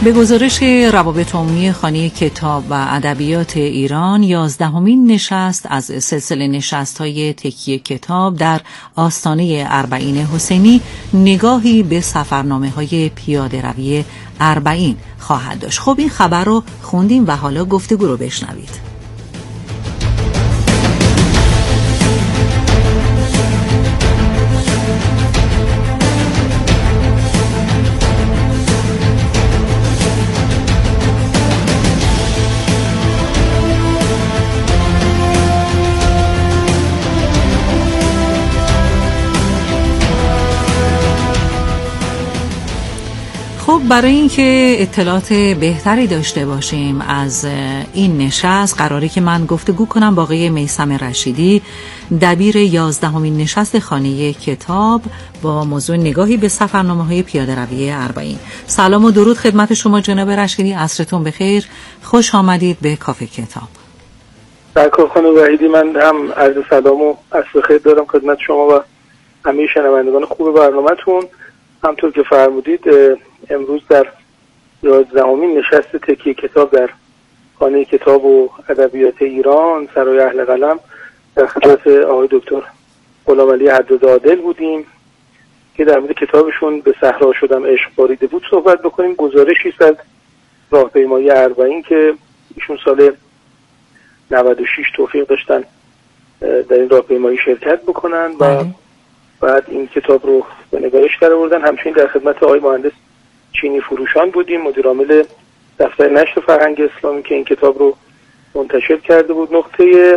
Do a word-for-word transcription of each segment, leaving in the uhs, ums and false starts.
به گزارش روابط عمومی خانه کتاب و ادبیات ایران، یازدهمین نشست از سلسله نشست‌های تکیه کتاب در آستانه اربعین حسینی نگاهی به سفرنامه‌های پیاده‌روی اربعین خواهد داشت. خب این خبر رو خوندیم و حالا گفتگو رو بشنوید. خب برای اینکه اطلاعات بهتری داشته باشیم از این نشست، قراره که من گفتگو کنم با آقای میثم رشیدی، دبیر یازدهمین نشست خانه کتاب با موضوع نگاهی به سفرنامه‌های پیاده‌روی اربعین. سلام و درود خدمت شما جناب رشیدی، عصرتون بخیر، خوش آمدید به کافه کتاب. سرکار خانم وحیدی، من هم عرض سلام و عصر خیر دارم خدمت شما و همه شنوندگان خوب برنامه‌تون. همطور که فرمودید امروز در یازدهمین نشست تکیه کتاب در خانه کتاب و ادبیات ایران سرای اهل قلم در خدمت آقای دکتر غلامعلی حداد عادل بودیم که در مورد کتابشون به صحرا شدم عشق باریده بود صحبت بکنیم. گزارشی است از راهپیمایی اربعین که ایشون سال نود و شش توفیق داشتن در این راهپیمایی شرکت بکنن و بعد این کتاب رو به نگارش درآوردن. همچنین در خدمت آقای مهندس چینی فروشان بودیم، مدیر عامل دفتر نشر فرهنگ اسلامی که این کتاب رو منتشر کرده بود. نقطه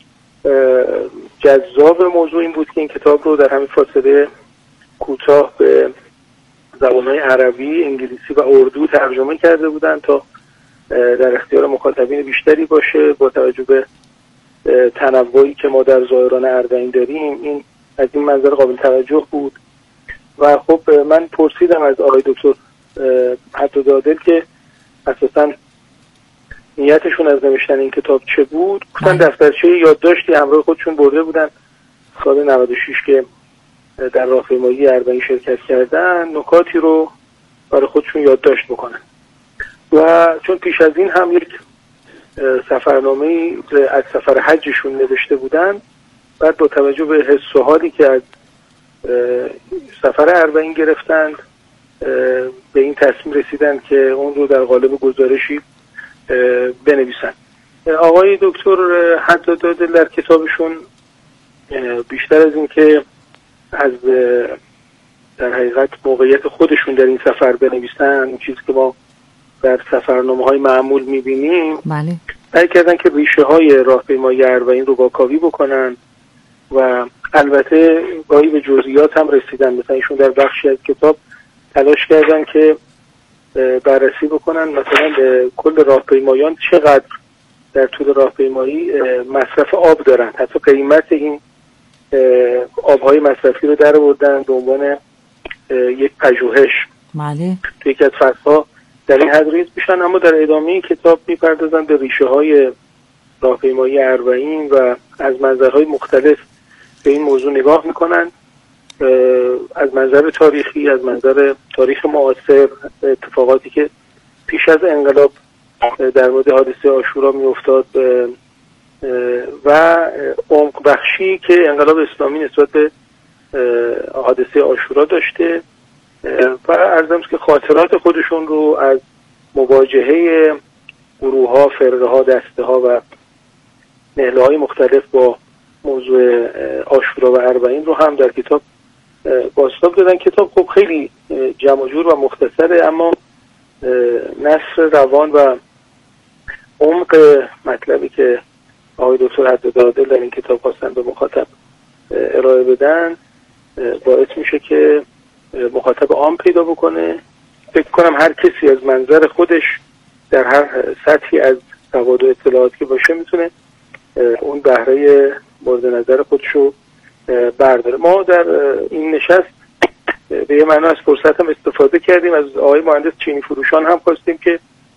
جذاب موضوع این بود که این کتاب رو در همین فاصله کوتاه به زبان‌های عربی، انگلیسی و اردو ترجمه کرده بودن تا در اختیار مخاطبین بیشتری باشه. با توجه به تنوعی که ما در زائران اربعین داریم، این از این منظر قابل توجه بود. و خب من پرسیدم از آقای دکتر حداد عادل که اساساً نیتشون از نوشتن این کتاب چه بود. گفتن دفترچه یادداشتی همراه خودشون برده بودن سال نود و شش که در راهپیمایی اربعین شرکت کردن، نکاتی رو برای خودشون یادداشت بکنن. و چون پیش از این هم یک سفرنامه‌ای از سفر حجشون نوشته بودن، بعد با توجه به حس و حالی که از سفر اربعین گرفتند به این تصمیم رسیدن که اون رو در قالب گزارشی بنویسن. آقای دکتر حداد عادل در کتابشون بیشتر از این که از در حقیقت موقعیت خودشون در این سفر بنویسن، اون چیزی که ما در سفرنامه‌های معمول می‌بینیم، بله، سعی کردن که ریشه‌های راهپیمایی اربعین رو واکاوی بکنن و البته گاهی به جزئیات هم رسیدن. مثلا ایشون در بخشی از کتاب تلاش کردن که بررسی بکنن مثلا کل راهپیمایان چقدر در طول راهپیمایی مصرف آب دارن، حتی قیمت این آبهای مصرفی رو در آوردن به عنوان یک پژوهش. بله، تو یکی از فصل‌ها در این حد ریز میشن، اما در ادامه کتاب میپردازن به ریشه‌های راهپیمایی اربعین و از منظرهای مختلف به این موضوع نگاه میکنن، از منظر تاریخی، از منظر تاریخ معاصر، اتفاقاتی که پیش از انقلاب در مورد حادثه عاشورا میافتاد و عمق بخشی که انقلاب اسلامی نسبت به حادثه عاشورا داشته و عرضم که خاطرات خودشون رو از مواجهه گروه ها، فرقه ها، دسته ها و نهله های مختلف با موضوع عاشورا و اربعین رو هم در کتاب بازتاب دادن. کتاب خب خیلی جمع و جور و مختصره، اما نثر روان و عمق مطلبی که آقای دکتر حداد عادل در این کتاب خواستن به مخاطب ارائه بدن باعث میشه که مخاطب عام پیدا بکنه. فکر کنم هر کسی از منظر خودش در هر سطحی از سواد و اطلاعاتی که باشه میتونه اون بهره مورد نظر خودشو برداره. ما در این نشست به یه معنا از فرصت هم استفاده کردیم. از آقای مهندس چینی فروشان هم خواستیم که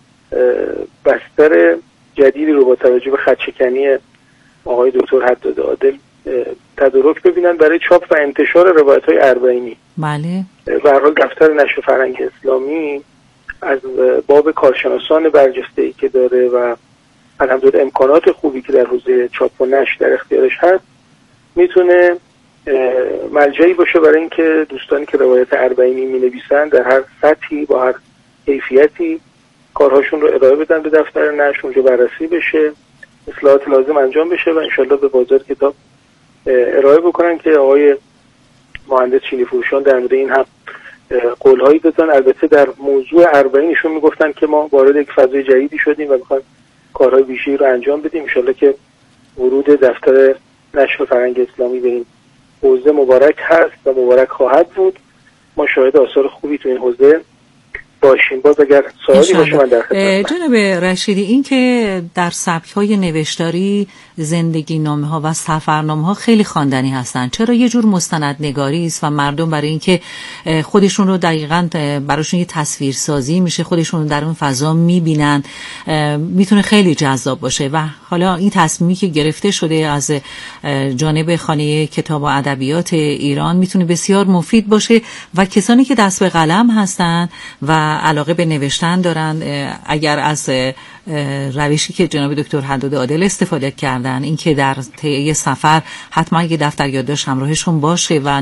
بستر جدیدی رو با توجه به خط‌شکنی آقای دکتر حداد عادل تدارک ببینن برای چاپ و انتشار روایت‌های اربعینی. بله. به هر حال دفتر نشر فرهنگ اسلامی از باب کارشناسان برجسته‌ای که داره و الحمدلله امکانات خوبی که در حوزه چاپ و نشر در اختیارش هست میتونه ملجایی باشه برای اینکه دوستانی که روایت اربعینی می‌نویسن در هر سطحی با هر کیفیتی کارهاشون رو ارائه بدن به دفتر نشر، اونجا بررسی بشه، اصلاحات لازم انجام بشه و انشالله به بازار کتاب ارائه بکنن که آقای مهندس چینی فروشان در مورد این هم قولهایی دادن. البته در موضوع اربعینشون میگفتن که ما وارد یک فضای جدیدی شدیم و میخوایم کارهای ویژه‌ای رو انجام بدیم. انشالله که ورود دفتر نشر فرهنگ اسلامی به این حوزه مبارک هست و مبارک خواهد بود. ما شاهد آثار خوبی تو این حوزه باشیم. باز اگر سوالی باشه من در خدمت. جناب رشیدی، این که در سبک‌های نوشتاری زندگی نامه‌ها و سفرنامه‌ها خیلی خواندنی هستن، چرا یه جور مستندنگاری است و مردم برای اینکه خودشون رو دقیقاً براشون یه تصویرسازی میشه، خودشون رو در اون فضا می‌بینن، میتونه خیلی جذاب باشه و حالا این تصمیمی که گرفته شده از جانب خانه کتاب و ادبیات ایران میتونه بسیار مفید باشه و کسانی که دست به قلم هستن و علاقه به نوشتن دارن، اگر از روشی که جناب دکتر حداد عادل استفاده کردن، این که در طی سفر حتما یک دفتر یادداشت همراهشون باشه و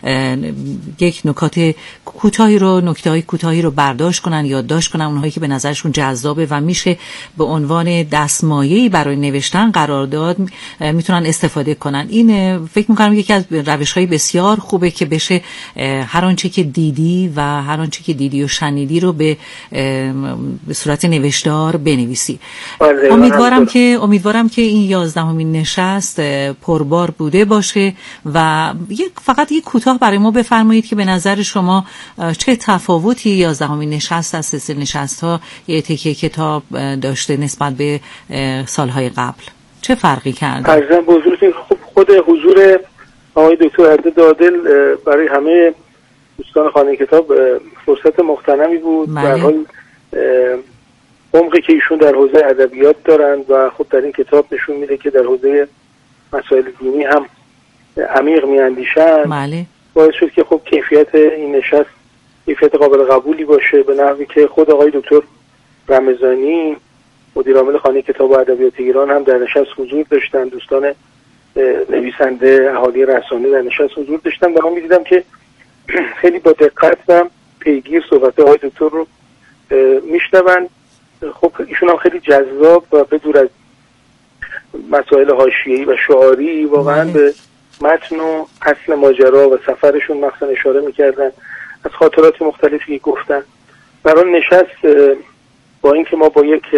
یک نکات کوتاهی رو نکته‌های کوتاهی رو برداشت کنن، یادداشت کنن، اونهایی که به نظرشون جذابه و میشه به عنوان دستمایه‌ای برای نوشتن قرار داد میتونن استفاده کنن. این فکر می‌کنم یکی از روش‌های بسیار خوبه که بشه هر آنچه که دیدی و هر آنچه که دیدی و شنیدی رو به به صورت نوشتار بنویسی. امیدوارم که امیدوارم که این یازدهمین نشست پربار بوده باشه و یک فقط یک کوتاه برای ما بفرمایید که به نظر شما چه تفاوتی یازدهمین نشست از سلسله نشست‌ها یه تکیه کتاب داشته نسبت به سالهای قبل؟ چه فرقی کرده؟ عرضم به حضورتون خود حضور آقای دکتر حداد عادل برای همه دوستان خانه کتاب فرصت مغتنمی بود. در حال عمقی که ایشون در حوزه ادبیات دارن و خب در این کتاب نشون میده که در حوزه مسائل دینی هم عمیق میاندیشن. بله. باعث شد که خب کیفیت این نشست کیفیت قابل قبولی باشه، به نحوی که خود آقای دکتر رمضانی مدیر عامل خانه کتاب و ادبیات ایران هم در نشست حضور داشتن، دوستان نویسنده، اهالی رسانه در نشست حضور داشتن و من می‌دیدم که خیلی با دقت و پیگیر صحبت آقای دکتر رو میشنون. خب ایشون هم خیلی جذاب و بدور از مسائل حاشیه‌ای و شعاری واقعا به متن و اصل ماجرا و سفرشون مخصوصا اشاره میکردن، از خاطرات مختلفی گفتن. برای نشست با اینکه ما با یک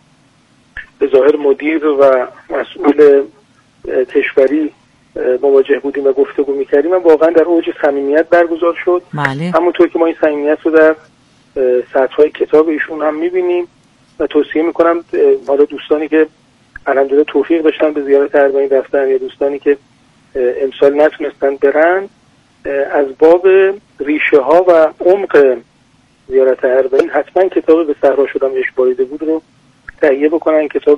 به ظاهر مدیر و مسئول کشوری مواجه بودیم و گفتگو میکردیم، من واقعا در اوج صمیمیت برگزار شد. بله. همونطور که ما این صمیمیت رو در سطرهای کتاب ایشون هم میبینیم و توصیه میکنم حالا دوستانی که الحمدلله توفیق داشتن به زیارت اربعین رفتن یا دوستانی که امسال نتونستن برن، از باب ریشه ها و عمق زیارت اربعین حتما کتاب به صحرا شدم یش باریده بود رو تهیه بکنن. کتاب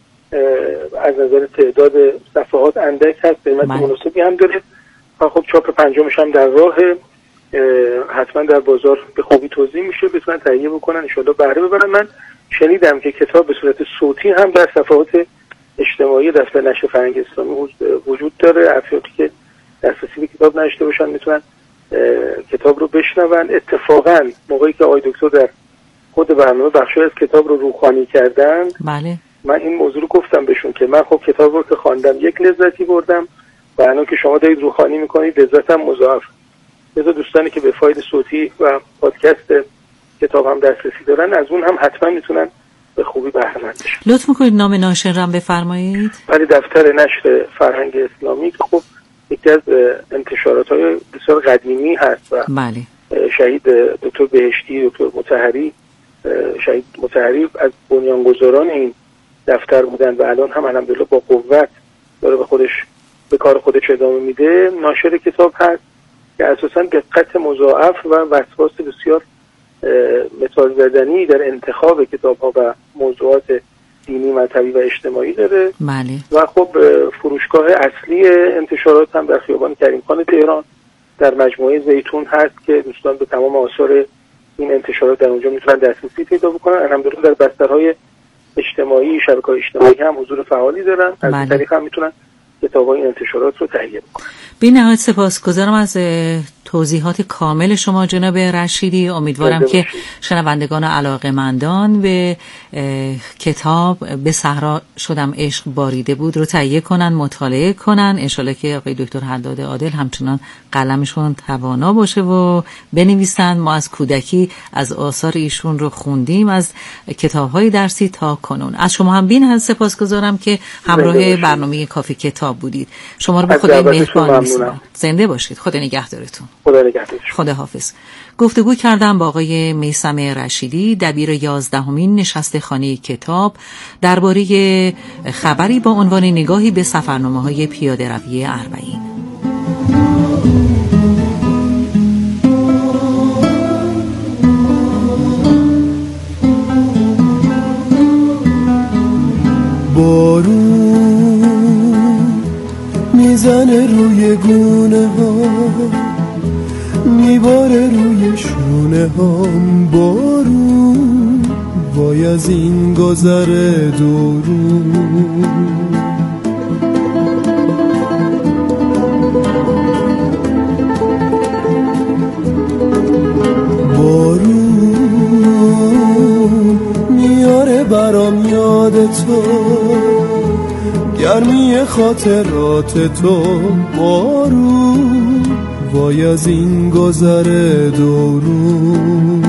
از نظر تعداد صفحات اندک هست، قیمت مناسبی هم داره و خب چاپ پنجمش هم در راه، حتما در بازار به خوبی توزیع میشه، بتونن تهیه بکنن ان شاءالله بهره ببرن. من شنیدم که کتاب به صورت صوتی هم در صفحات اجتماعی دفتر نشر فرهنگ اسلامی وجود داره. افرادی که دسترسی به کتاب نداشته باشن میتونن کتاب رو بشنون. اتفاقا موقعی که آقای دکتر در خود برنامه بخشی از کتاب رو روخوانی کردن، بله، من این موضوع رو گفتم بهشون که من خب کتاب رو که خواندم یک لذتی بردم و الان که شما دارید روخوانی میکنید لذتم مضاعف. لذا دوستانی که به فایل صوتی و پادکست کتاب هم دسترسی دارن از اون هم حتما میتونن به خوبی بهره مند بشن. لطف میکنید نام ناشر رو بفرمایید. ولی دفتر نشر فرهنگ اسلامی که خب یکی از انتشارات‌های بسیار قدیمی هست و بله، شهید دکتر بهشتی، دکتر مطهری، شهید مطهری از بنیانگذاران این دفتر بودن و الان هم الحمدلله با قوت داره به خودش به کار خودش ادامه میده. ناشر کتاب هست که اساساً دقت مضاعف و وسواس بسیار مثال زدنی در انتخاب کتاب‌ها و موضوعات دینی، مذهبی و اجتماعی داره. بله. و خب فروشگاه اصلی انتشارات هم در خیابان کریم خان تهران در مجموعه زیتون هست که دوستان به تمام آثار این انتشارات در اونجا میتونن دسترسی پیدا بکنن. الحمدلله در بسترهای اجتماعی، شبکه‌های اجتماعی هم حضور فعالی دارن. از این طریق هم میتونن کتاب‌های این انتشارات رو تهیه بکنن. بی نهایت سپاسگزارم از توضیحات کامل شما جناب رشیدی. امیدوارم که شنوندگان علاقه‌مندان به کتاب به صحرا شدم عشق باریده بود رو تهیه کنن، مطالعه کنن. انشالله که آقای دکتر حداد عادل همچنان قلمشون توانا باشه و بنویسن. ما از کودکی از آثار ایشون رو خوندیم، از کتاب‌های درسی تا کنون. از شما هم بی نهایت سپاسگزارم که همراه برنامه کافی کتاب بودید. شما رو به خدای مهربان می‌سپارم. زنده باشید. خدا نگهدارتون. خدا نگهدارتون. خدا حافظ. گفتگو کردم با آقای میثم رشیدی، دبیر یازدهمین نشست خانه کتاب، درباره خبری با عنوان نگاهی به سفرنامه‌های پیاده‌روی اربعین. بارون میزنه روی گونه ها، میباره روی شونه هام. بارون وای از این گذره دورون. بارون میاره برام یاد تو، گرمی خاطرات تو. بارون وای از این گذره دورون.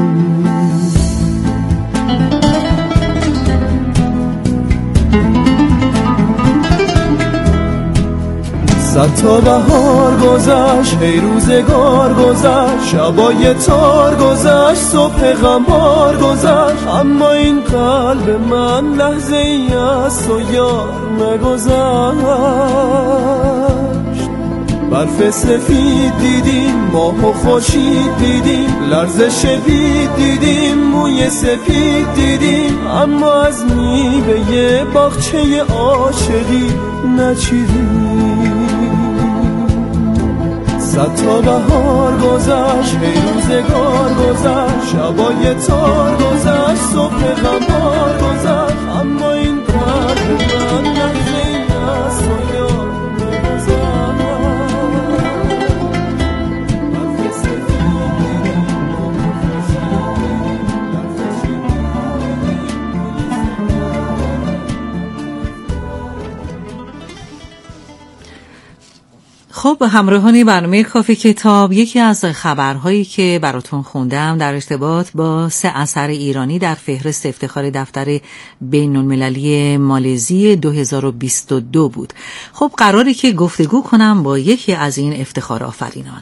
صد تا بهار گذشت، ای روزگار گذشت، شبای تار گذشت، صبح غمار گذشت، اما این قلب من لحظه ای از تو یار نگذشت. برف سفید دیدیم، ماه و خورشید دیدیم، لرزش بید دیدیم، موی سپید دیدیم، اما از میوه باغچه عاشقی نچیدیم. صد تا بهار گذشت، ای روزگار گذشت، شبای تار گذشت، صبح غمار گذشت، اما این قلب من لحظه ای از تو یار نگذشت. خب همراهان برنامه کافی کتاب، یکی از خبرهایی که براتون خوندم در ارتباط با سه اثر ایرانی در فهرست افتخار دفتر بین‌المللی مالزی دو هزار و بیست و دو بود. خب قراره که گفتگو کنم با یکی از این افتخار آفرینان.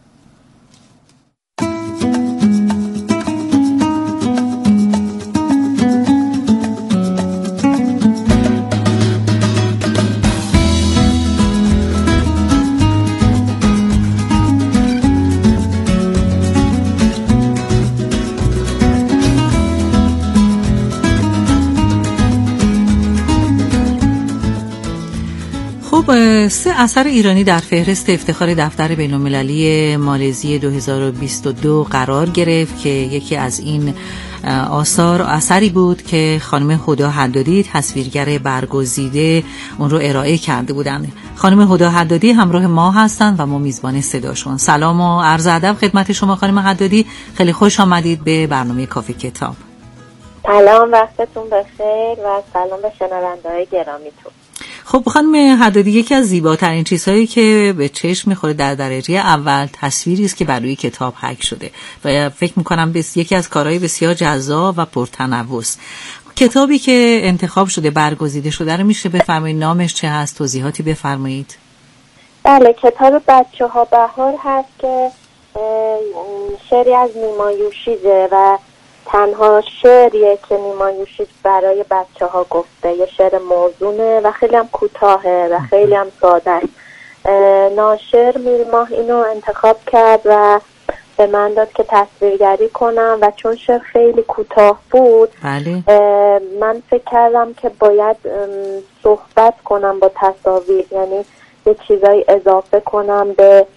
سه اثر ایرانی در فهرست افتخار دفتر بین‌المللی مالزی دو هزار و بیست و دو قرار گرفت که یکی از این آثار اثری بود که خانم هدی حدادی تصویرگر برگزیده اون رو ارائه کرده بودند. خانم هدی حدادی همراه ما هستند و ما میزبان صداشون. سلام و عرض ادب خدمت شما خانم حدادی، خیلی خوش آمدید به برنامه کافی کتاب. سلام، وقتتون بخیر و سلام به شنونده‌های گرامیتون. خب خانم حدادی، یکی از زیباترین چیزهایی که به چشم میخوره در درجه اول تصویری است که بر روی کتاب حک شده و فکر میکنم بس یکی از کارهای بسیار جذاب و پرتنوع است. کتابی که انتخاب شده، برگزیده شده رو میشه بفرمایید نامش چه هست، توضیحاتی بفرمایید. بله، کتاب بچه ها بهار هست که شعری از نیما یوشیجه و تنها شعریه که نیما یوشیج برای بچه ها گفته. یه شعر موزونه و خیلی هم کوتاهه و خیلی هم ساده است. ناشر میرماه اینو انتخاب کرد و به من داد که تصویرگری کنم و چون شعر خیلی کوتاه بود بله. من فکر کردم که باید صحبت کنم با تصاویر، یعنی یه چیزایی اضافه کنم به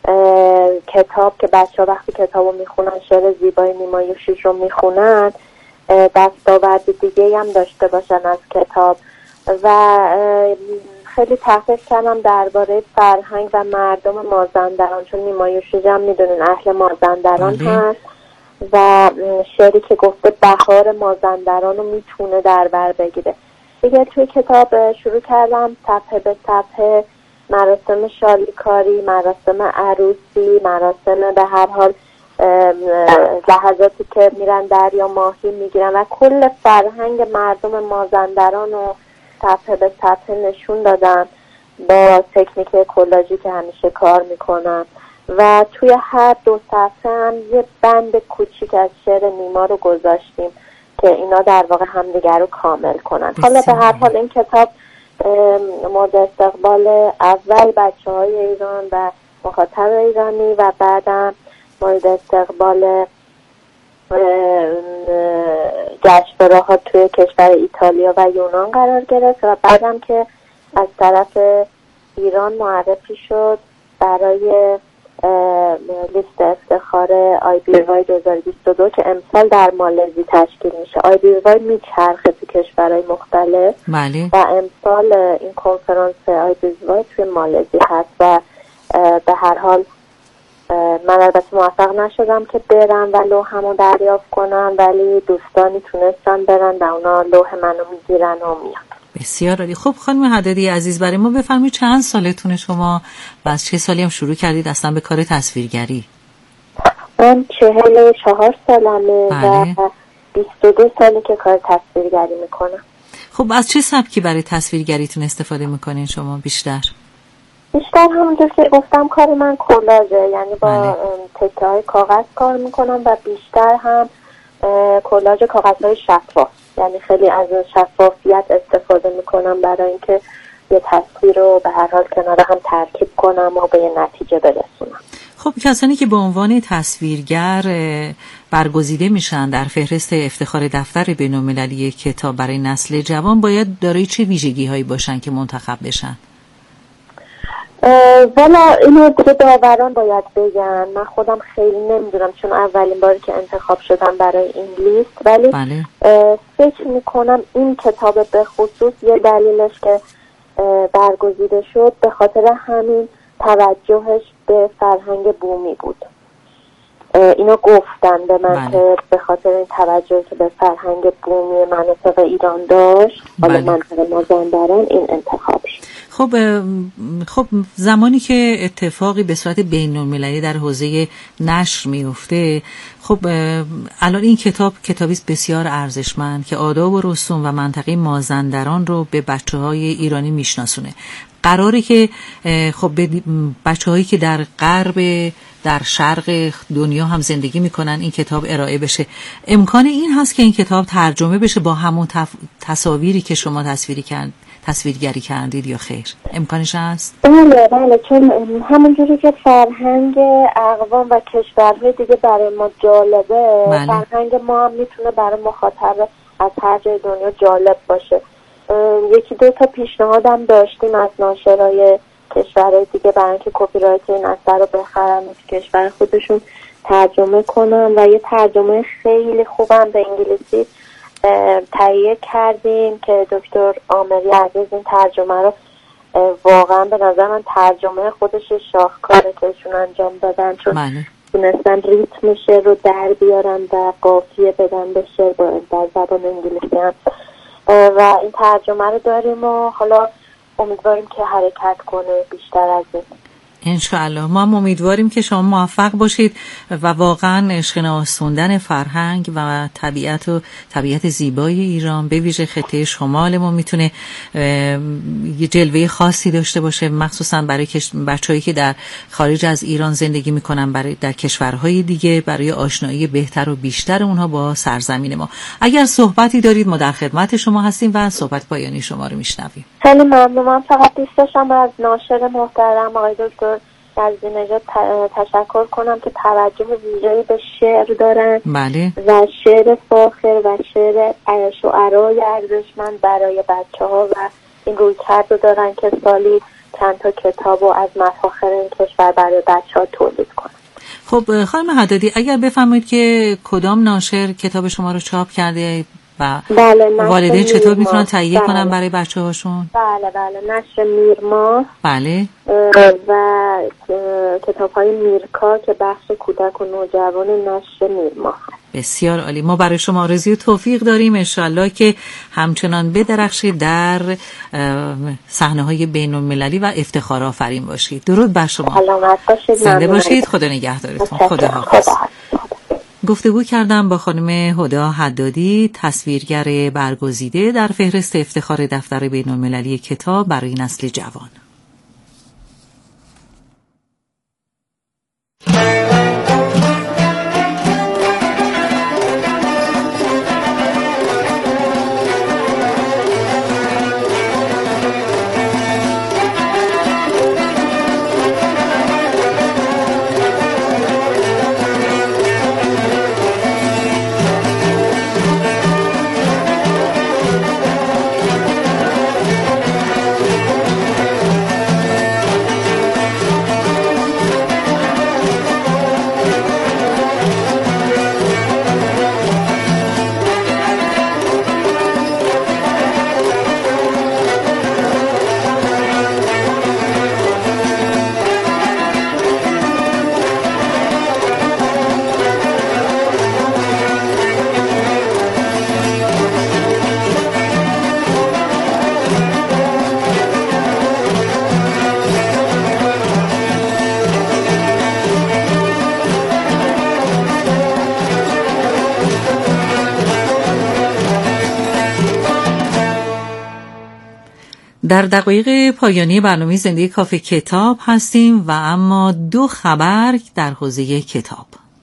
کتاب که بچه ها وقتی کتاب رو میخونن، شعر زیبای نیما یوشیج رو میخونن، دستاورد دیگه هم داشته باشن از کتاب. و خیلی تحقیق کردم درباره فرهنگ و مردم مازندران، چون نیما یوشیج هم میدونین اهل مازندران هست و شعری که گفته بهار مازندران رو میتونه در بر بگیره. دیگه توی کتاب شروع کردم صفحه به صفحه مراسم شالیکاری، مراسم عروسی، مراسم به هر حال لحظاتی که میرن دریا ماهی میگیرن و کل فرهنگ مردم مازندران رو صفحه به صفحه نشون دادم با تکنیک کلاژی که همیشه کار میکنم. و توی هر دو صفحه هم یه بند کوچیک از شعر نیما رو گذاشتیم که اینا در واقع همدیگر رو کامل کنن. حالا به هر حال این کتاب مورد استقبال اول بچه های ایران و مخاطب ایرانی و بعدم مورد استقبال گشت‌ها توی کشور ایتالیا و یونان قرار گرفت و بعدم که از طرف ایران معرفی شد برای لیست افتخار آی بی وای دو هزار و بیست و دو که امسال در مالزی تشکیل میشه. آی بی وای میچرخه تو کشورهای مختلف بله. و امسال این کنفرانس آی بی وای توی مالزی هست و به هر حال من البته موفق نشدم که برم و لوحمو دریافت کنم، ولی دوستانی تونستن برن و اونا لوح منو میگیرن و میان. بسیار عالی. خب خانم حدادی عزیز، برای ما بفرمایید چند سالتونه شما و از چه سالی هم شروع کردید اصلا به کار تصویرگری؟ من چهل و چهار سالمه بله. و بیست و دو ساله که کار تصویرگری میکنم. خب از چه سبکی برای تصویرگریتون استفاده میکنین شما بیشتر؟ بیشتر همونجور که گفتم کار من کلاژه، یعنی با تکه های کاغذ کار میکنم و بیشتر هم کلاژ کاغذ های شفاف، یعنی خیلی از شفافیت استفاده میکنم برای اینکه یه تصویر رو به هر حال کنار هم ترکیب کنم و به یه نتیجه برسونم. خب کسانی که به عنوان تصویرگر برگزیده میشن در فهرست افتخار دفتر بین‌المللی کتاب برای نسل جوان باید دارای چه ویژگی هایی باشن که منتخب بشن؟ والا اینو دیگه داوران باید بگن، من خودم خیلی نمیدونم چون اولین باری که انتخاب شدم برای این لیست، ولی بله. فکر میکنم این کتاب به خصوص یه دلیلش که برگزیده شد به خاطر همین توجهش به فرهنگ بومی بود. اینو گفتن به من بله. که به خاطر این توجه که به فرهنگ بومی مناطق ایران داشت، حالا بله. منطقه مازندران این انتخاب شد. خب خب زمانی که اتفاقی به صورت بین‌المللی در حوزه نشر میفته، خب الان این کتاب کتابی است بسیار ارزشمند که آداب و رسوم و منطقه مازندران رو به بچه‌های ایرانی میشناسونه. قراره که خب بچه‌هایی که در غرب در شرق دنیا هم زندگی میکنن این کتاب ارائه بشه. امکان این هست که این کتاب ترجمه بشه با همون تف... تصاویری که شما تصویری کرد تصویرگری کردید یا خیر؟ امکانش هست؟ بله بله، چون همونجوری که فرهنگ اقوام و کشورهای دیگه برای ما جالبه، بله. فرهنگ ما هم میتونه برای مخاطب از هر جای دنیا جالب باشه. یکی دو تا پیشنهادم داشتیم از ناشرای کشورهای دیگه برای اینکه کپی رایت این اثر رو بخرن تو کشور خودشون ترجمه کنن و یه ترجمه خیلی خوبم به انگلیسی تهیه کردیم که دکتر آمری عزیز این ترجمه رو واقعا به نظر من ترجمه خودش شاهکاره که ایشون انجام دادن، چون تونستن ریتمش رو در بیارن و قافیه بدن به شعر در زبان انگلیسی هم و این ترجمه رو داریم و حالا امیدواریم که حرکت کنه بیشتر از این. انشاءالله ما هم امیدواریم که شما موفق باشید و واقعا شناسوندن فرهنگ و طبیعت و طبیعت زیبای ایران به ویژه خطه شمال ما میتونه یه جلوه خاصی داشته باشه، مخصوصا برای بچه‌هایی که در خارج از ایران زندگی میکنن، برای در کشورهای دیگه برای آشنایی بهتر و بیشتر اونها با سرزمین ما. اگر صحبتی دارید ما در خدمت شما هستیم و صحبت پایانی شما رو میشنویم. خیلی ممنونم. فقط دوست داشتم از ناشر محترم آقای دکتر یزدی‌نژاد تشکر کنم که توجه ویژه‌ای به شعر دارن. بله. و شعر فاخر و شعر شعرای ارزشمند برای بچه‌ها و این رویکرد رو دارن که سالی چند تا کتاب رو از مفاخر این کشور برای بچه ها تولید کنم. خب خانم حدادی، اگر بفرمایید که کدام ناشر کتاب شما رو چاپ کرده و بله، والدین چطور میتونن تهیه بله. کنن برای بچه هاشون؟ بله بله نشر میرما. بله. و کتاب های میرکا که بخش کودک و نوجوان نشر میرما هست. بسیار عالی. ما برای شما آرزوی توفیق داریم، انشالله که همچنان بدرخشید، در صحنه‌های بین‌المللی و افتخار آفرین باشید. درود بر شما. سلامت باشید. زنده باشید. خدا نگهدارتون. خداحافظ. گفتگو کردم با خانم هدی حدادی، تصویرگر برگزیده در فهرست افتخار دفتر بین‌المللی کتاب برای نسل جوان. در دقایق پایانی برنامه زنده کافه کتاب هستیم و اما دو خبر در حوزه کتاب.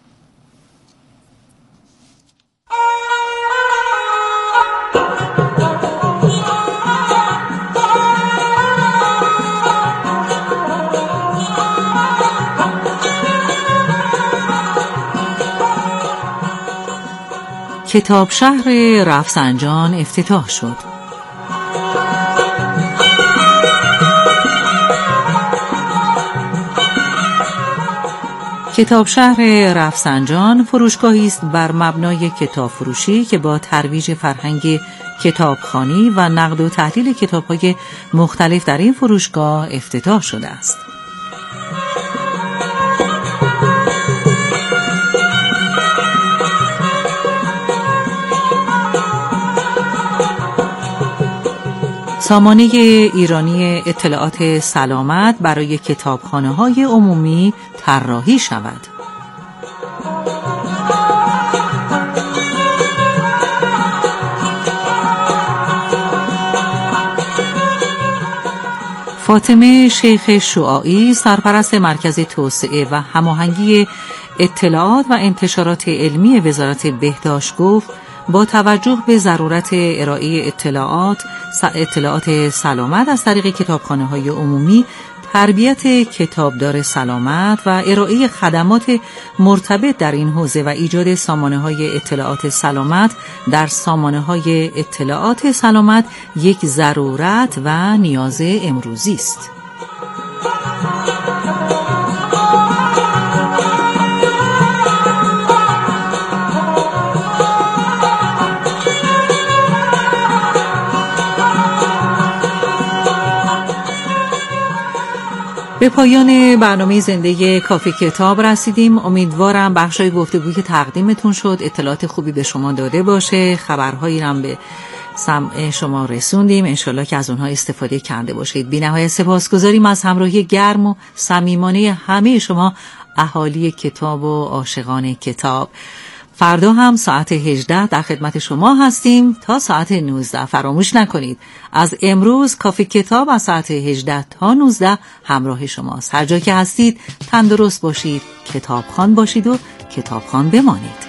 کتاب شهر رفسنجان افتتاح شد. کتاب شهر رفسنجان فروشگاهی است بر مبنای کتاب فروشی که با ترویج فرهنگ کتابخوانی و نقد و تحلیل کتاب‌های مختلف در این فروشگاه افتتاح شده است. سامانه ایرانی اطلاعات سلامت برای کتابخانه‌های عمومی طراحی شود. فاطمه شیخ شعاعی، سرپرست مرکز توسعه و هماهنگی اطلاعات و انتشارات علمی وزارت بهداشت گفت با توجه به ضرورت ارائه اطلاعات اطلاعات سلامت از طریق کتابخانه‌های عمومی، تربیت کتابدار سلامت و ارائه خدمات مرتبط در این حوزه و ایجاد سامانه‌های اطلاعات سلامت در سامانه‌های اطلاعات سلامت یک ضرورت و نیاز امروزی است. به پایان برنامه زنده کافه کتاب رسیدیم. امیدوارم بخشای گفتگویی که تقدیمتون شد اطلاعات خوبی به شما داده باشه، خبرهایی هم به سمع شما رسوندیم، انشالله که از اونها استفاده کرده باشید. بی نهایت سپاسگزاریم از همراهی گرم و صمیمانه همه شما اهالی کتاب و عاشقان کتاب. فردا هم ساعت هجده در خدمت شما هستیم تا ساعت نوزده. فراموش نکنید از امروز کافه کتاب از ساعت هجده تا نوزده همراه شماست. هر جا که هستید تندرست باشید، کتابخوان باشید و کتابخوان بمانید.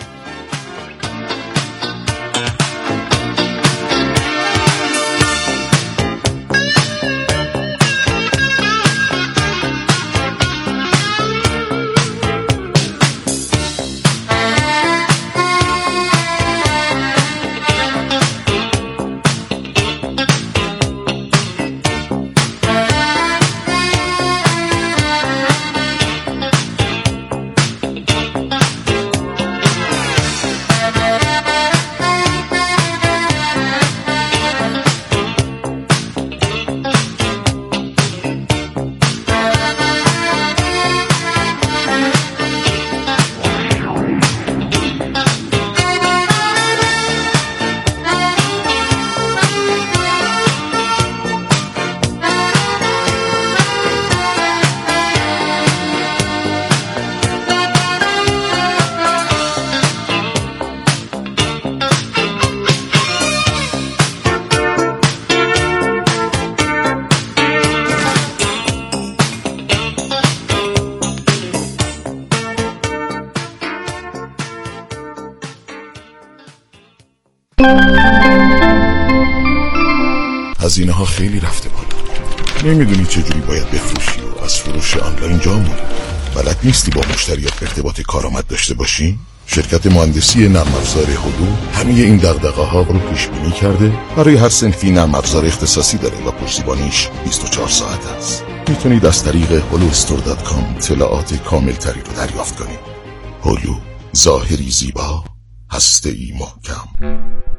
هزینه ها خیلی رفته بالا. نمیدونی چجوری باید بفروشی و از فروش آنلاین جا موندی. بلد نیستی با مشتریات ارتباط کارآمد داشته باشی؟ شرکت مهندسی نرم افزار هلو همه این دغدغه ها رو پیش بینی کرده. برای هر صنفی نرم افزار اختصاصی داره و پشتیبانیش بیست و چهار ساعت است. میتونید از طریق هلو استور دات کام اطلاعات کامل تری رو دریافت کنید. هلو، ظاهری زیبا، هسته‌ای محکم.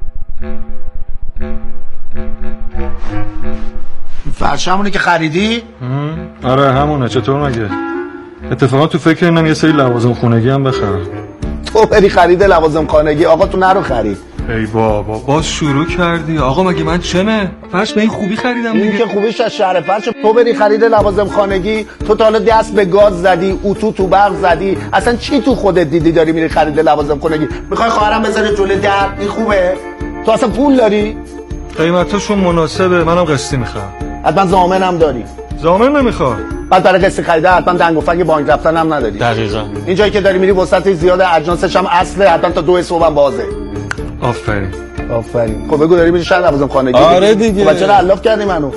فرش همونه که خریدی؟ آره همونه. چطور مگه؟ اتفاقا تو فکر اینم یه سری لوازم خونگی هم بخرم. تو بری خرید لوازم خانگی، آقا تو نرو خرید. ای بابا باز شروع کردی. آقا مگه من چمه؟ فرش به این خوبی خریدم دیگه. این که خوبیش از شهر فرش. تو بری خرید لوازم خانگی، تو تا حالا دست به گاز زدی، اتو تو برق زدی، اصلا چی تو خودت دیدی داری میری خرید لوازم خانگی؟ میخوای خواهرم بذاره جلوی در؟ این خوبه؟ تو اصلا پول داری؟ قیمتاشون مناسبه، منم قسطی میخوام. حتما ضامنم داری؟ ضامن نمیخواد. بعد برای قسط خریده حتما دنگ و فنگ بانک رفتن هم نداری. دقیقاً. این جایی که داری میری وسط زیاد اجناسش هم اصله، حتما تا دو صبح هم بازه. آفرین. آفرین. خب بگو داری میری شهر لوازم خانگی؟ آره دیگه. خب چرا علاف کردی منو؟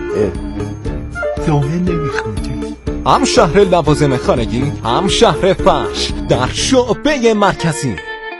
ضامن نمیخواد. هم شهر لوازم خانگی، هم شهر فرش در شعبه مرکزی.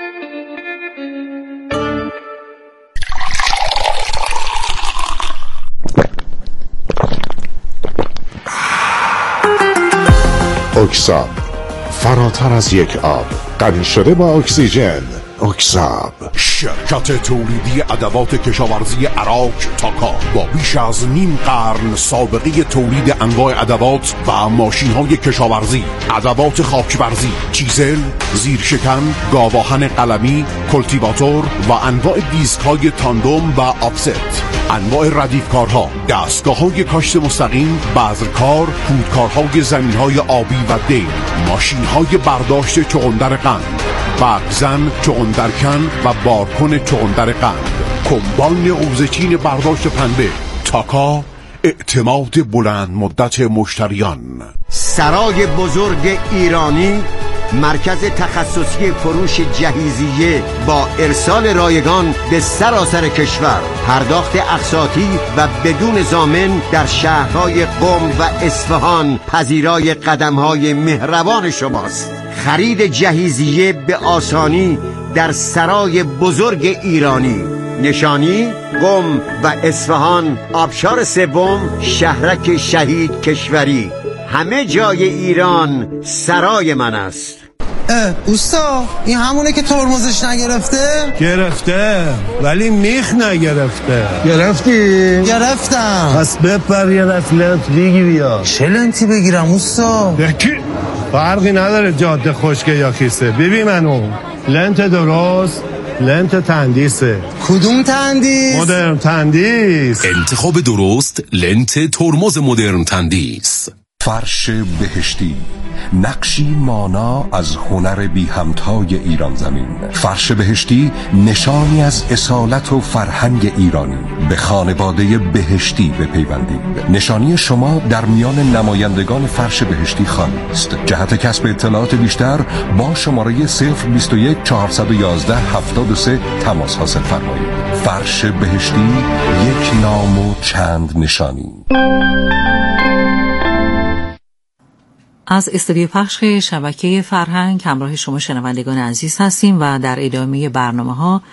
اکساب، فراتر از یک آب، غنی شده با اکسیژن. اکساب، شرکت تولیدی ادوات کشاورزی عراق تاکا با بیش از نیم قرن سابقه تولید انواع ادوات و ماشین‌های کشاورزی، ادوات خاکبرزی، چیزل، زیرشکن، گاواهن قلمی، کلتیواتور و انواع دیسک‌های تاندوم و آفست، انواع ردیفکارها، دستگاه‌های کاشت مستقیم، بذرکار، کودکارهای زمین‌های آبی و دیر، ماشین‌های برداشت چغندر قند، برگزن، چغندرکن و بارکن چغندر قند، کمباین قوزچین برداشت پنبه. تاکا، اعتماد بلند مدت مشتریان. سرای بزرگ ایرانی، مرکز تخصصی فروش جهیزیه با ارسال رایگان به سراسر کشور، پرداخت اقساطی و بدون ضامن در شهرهای قم و اصفهان پذیرای قدمهای مهربان شماست. خرید جهیزیه به آسانی در سرای بزرگ ایرانی، نشانی قم و اصفهان، آبشار سوم، شهرک شهید کشوری. همه جای ایران سرای من است. اوستا این همونه که ترمزش نگرفته؟ گرفته ولی میخ نگرفته. گرفتی؟ گرفتم. پس بپر یه دست لنت بگیری. یا چه لنتی بگیرم اوستا؟ بکی فرقی نداره جاده خشکه یا کیسه. ببین منو لنت درست، لنت تندیسه. کدوم تندیس؟ مدرن تندیس. انتخاب درست، لنت ترمز مدرن تندیس. فرش بهشتی، نقشی مانا از هنر بی همتای ایران زمین. فرش بهشتی نشانی از اصالت و فرهنگ ایرانی. به خانواده بهشتی بپیوندید. نشانی شما در میان نمایندگان فرش بهشتی خانی است. جهت کسب اطلاعات بیشتر با شماره صفر بیست و یک چهارصد و یازده هفتاد و سه تماس حاصل فرمایید. فرش بهشتی، یک نام و چند نشانی. از استودیو پخش شبکه فرهنگ همراه شما شنوندگان عزیز هستیم و در ادامه برنامه ها